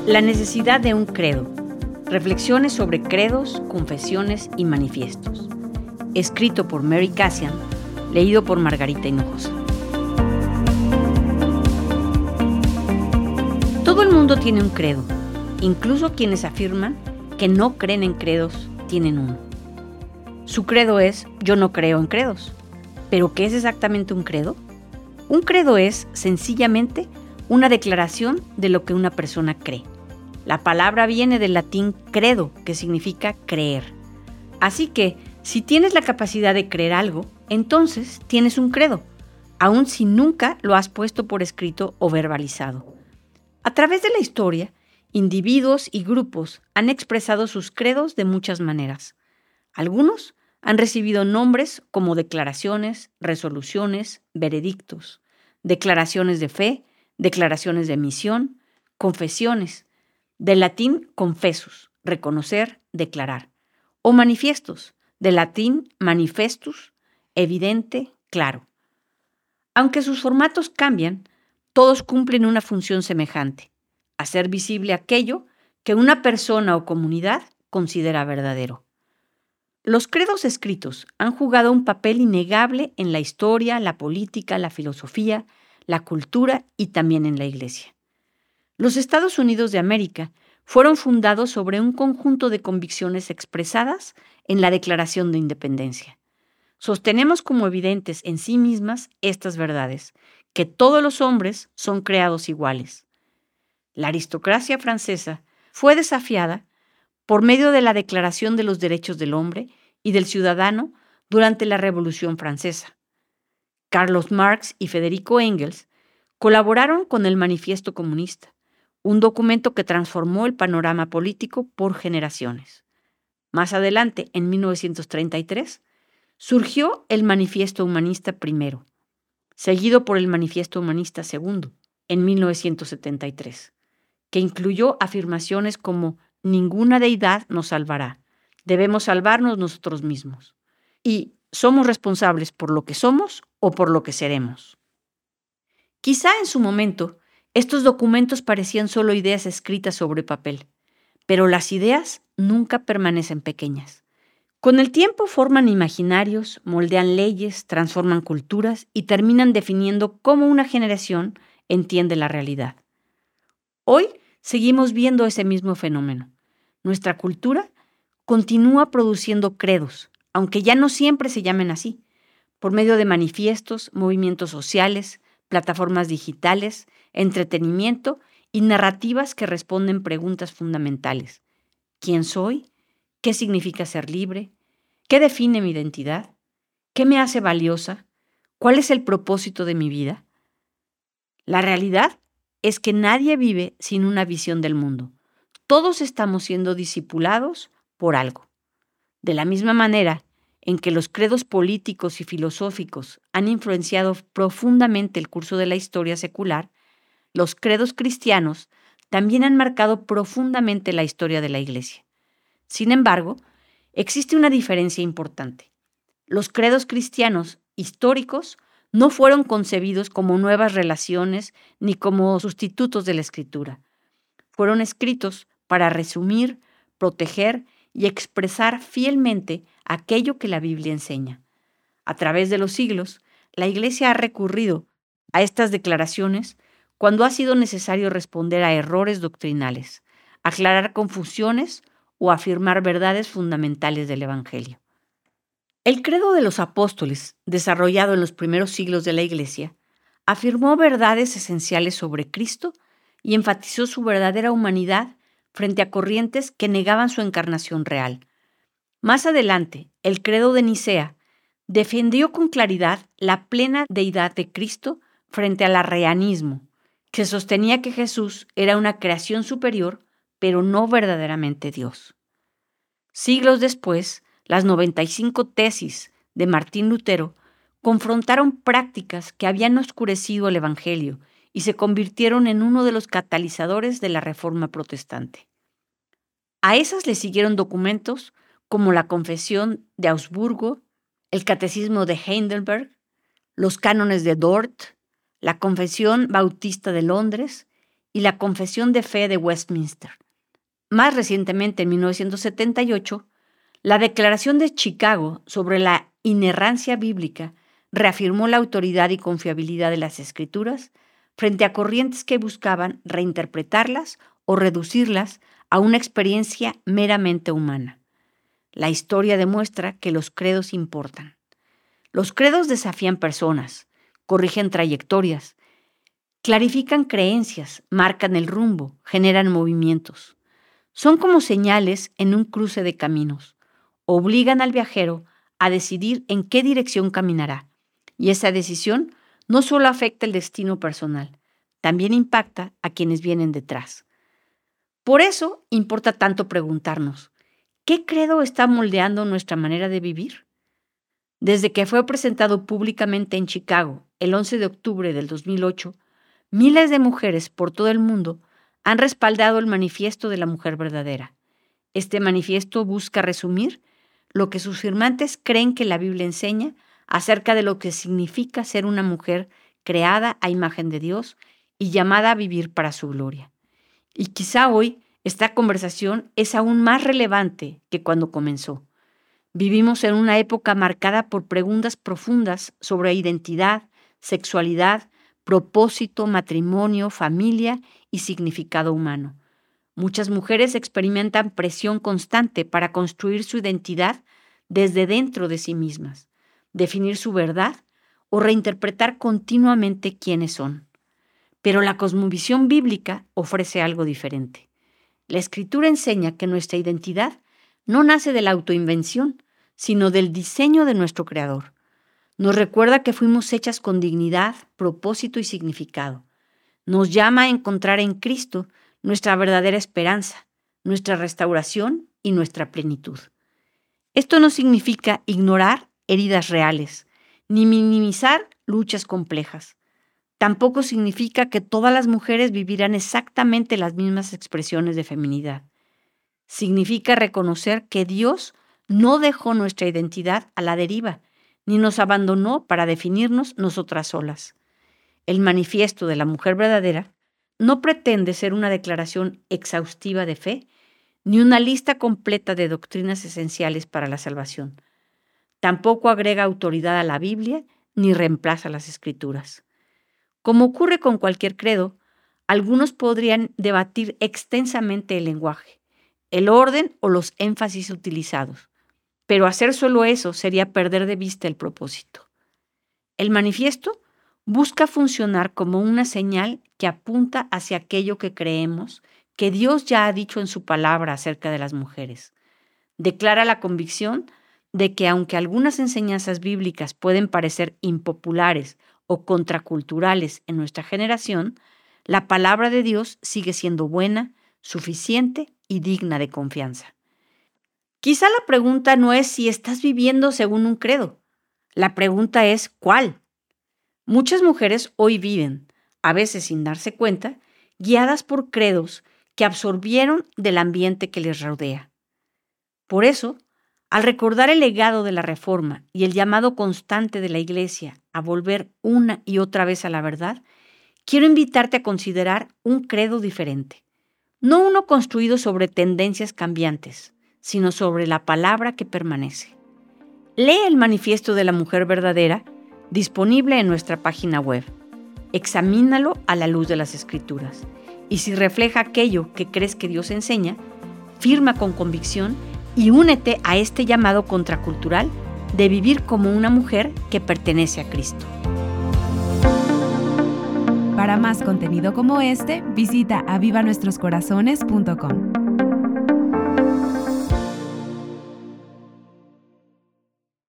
La necesidad de un credo. Reflexiones sobre credos, confesiones y manifiestos. Escrito por Mary Kasian, leído por Margarita Hinojosa. Todo el mundo tiene un credo, incluso quienes afirman que no creen en credos tienen uno. Su credo es: yo no creo en credos. ¿Pero qué es exactamente un credo? Un credo es, sencillamente, una declaración de lo que una persona cree. La palabra viene del latín credo, que significa creer. Así que, si tienes la capacidad de creer algo, entonces tienes un credo, aun si nunca lo has puesto por escrito o verbalizado. A través de la historia, individuos y grupos han expresado sus credos de muchas maneras. Algunos han recibido nombres como declaraciones, resoluciones, veredictos, declaraciones de fe, declaraciones de misión, confesiones, del latín confessus, reconocer, declarar, o manifiestos, del latín manifestus, evidente, claro. Aunque sus formatos cambian, todos cumplen una función semejante: hacer visible aquello que una persona o comunidad considera verdadero. Los credos escritos han jugado un papel innegable en la historia, la política, la filosofía, la cultura y también en la Iglesia. Los Estados Unidos de América fueron fundados sobre un conjunto de convicciones expresadas en la Declaración de Independencia. Sostenemos como evidentes en sí mismas estas verdades: que todos los hombres son creados iguales. La aristocracia francesa fue desafiada por medio de la Declaración de los Derechos del Hombre y del Ciudadano durante la Revolución Francesa. Carlos Marx y Federico Engels colaboraron con el Manifiesto Comunista, un documento que transformó el panorama político por generaciones. Más adelante, en 1933, surgió el Manifiesto Humanista I, seguido por el Manifiesto Humanista II, en 1973, que incluyó afirmaciones como: ninguna deidad nos salvará, debemos salvarnos nosotros mismos, y somos responsables por lo que somos o por lo que seremos. Quizá en su momento estos documentos parecían solo ideas escritas sobre papel, pero las ideas nunca permanecen pequeñas. Con el tiempo forman imaginarios, moldean leyes, transforman culturas y terminan definiendo cómo una generación entiende la realidad. Hoy seguimos viendo ese mismo fenómeno. Nuestra cultura continúa produciendo credos, aunque ya no siempre se llamen así, por medio de manifiestos, movimientos sociales, plataformas digitales, entretenimiento y narrativas que responden preguntas fundamentales: ¿quién soy? ¿Qué significa ser libre? ¿Qué define mi identidad? ¿Qué me hace valiosa? ¿Cuál es el propósito de mi vida? La realidad es que nadie vive sin una visión del mundo. Todos estamos siendo discipulados por algo. De la misma manera en que los credos políticos y filosóficos han influenciado profundamente el curso de la historia secular, los credos cristianos también han marcado profundamente la historia de la Iglesia. Sin embargo, existe una diferencia importante. Los credos cristianos históricos no fueron concebidos como nuevas relaciones ni como sustitutos de la Escritura. Fueron escritos para resumir, proteger y expresar fielmente aquello que la Biblia enseña. A través de los siglos, la Iglesia ha recurrido a estas declaraciones cuando ha sido necesario responder a errores doctrinales, aclarar confusiones o afirmar verdades fundamentales del Evangelio. El credo de los apóstoles, desarrollado en los primeros siglos de la Iglesia, afirmó verdades esenciales sobre Cristo y enfatizó su verdadera humanidad frente a corrientes que negaban su encarnación real. Más adelante, el credo de Nicea defendió con claridad la plena deidad de Cristo frente al arrianismo, que sostenía que Jesús era una creación superior, pero no verdaderamente Dios. Siglos después, las 95 tesis de Martín Lutero confrontaron prácticas que habían oscurecido el Evangelio y se convirtieron en uno de los catalizadores de la Reforma protestante. A esas le siguieron documentos como la Confesión de Augsburgo, el Catecismo de Heidelberg, los Cánones de Dort, la Confesión Bautista de Londres y la Confesión de Fe de Westminster. Más recientemente, en 1978, la Declaración de Chicago sobre la inerrancia bíblica reafirmó la autoridad y confiabilidad de las Escrituras frente a corrientes que buscaban reinterpretarlas o reducirlas a una experiencia meramente humana. La historia demuestra que los credos importan. Los credos desafían personas, corrigen trayectorias, clarifican creencias, marcan el rumbo, generan movimientos. Son como señales en un cruce de caminos. Obligan al viajero a decidir en qué dirección caminará. Y esa decisión no solo afecta el destino personal, también impacta a quienes vienen detrás. Por eso importa tanto preguntarnos, ¿qué credo está moldeando nuestra manera de vivir? Desde que fue presentado públicamente en Chicago el 11 de octubre del 2008, miles de mujeres por todo el mundo han respaldado el Manifiesto de la Mujer Verdadera. Este manifiesto busca resumir lo que sus firmantes creen que la Biblia enseña acerca de lo que significa ser una mujer creada a imagen de Dios y llamada a vivir para su gloria. Y quizá hoy esta conversación es aún más relevante que cuando comenzó. Vivimos en una época marcada por preguntas profundas sobre identidad, sexualidad, propósito, matrimonio, familia y significado humano. Muchas mujeres experimentan presión constante para construir su identidad desde dentro de sí mismas, definir su verdad o reinterpretar continuamente quiénes son. Pero la cosmovisión bíblica ofrece algo diferente. La Escritura enseña que nuestra identidad no nace de la autoinvención, sino del diseño de nuestro Creador. Nos recuerda que fuimos hechas con dignidad, propósito y significado. Nos llama a encontrar en Cristo nuestra verdadera esperanza, nuestra restauración y nuestra plenitud. Esto no significa ignorar heridas reales, ni minimizar luchas complejas. Tampoco significa que todas las mujeres vivirán exactamente las mismas expresiones de feminidad. Significa reconocer que Dios no dejó nuestra identidad a la deriva, ni nos abandonó para definirnos nosotras solas. El Manifiesto de la Mujer Verdadera no pretende ser una declaración exhaustiva de fe, ni una lista completa de doctrinas esenciales para la salvación. Tampoco agrega autoridad a la Biblia, ni reemplaza las Escrituras. Como ocurre con cualquier credo, algunos podrían debatir extensamente el lenguaje, el orden o los énfasis utilizados, pero hacer solo eso sería perder de vista el propósito. El manifiesto busca funcionar como una señal que apunta hacia aquello que creemos que Dios ya ha dicho en su palabra acerca de las mujeres. Declara la convicción de que aunque algunas enseñanzas bíblicas pueden parecer impopulares o contraculturales en nuestra generación, la palabra de Dios sigue siendo buena, suficiente y digna de confianza. Quizá la pregunta no es si estás viviendo según un credo. La pregunta es ¿cuál? Muchas mujeres hoy viven, a veces sin darse cuenta, guiadas por credos que absorbieron del ambiente que les rodea. Por eso, al recordar el legado de la Reforma y el llamado constante de la Iglesia a volver una y otra vez a la verdad, quiero invitarte a considerar un credo diferente. No uno construido sobre tendencias cambiantes, sino sobre la palabra que permanece. Lee el Manifiesto de la Mujer Verdadera, disponible en nuestra página web. Examínalo a la luz de las Escrituras. Y si refleja aquello que crees que Dios enseña, firma con convicción y únete a este llamado contracultural de vivir como una mujer que pertenece a Cristo. Para más contenido como este, visita avivanuestroscorazones.com.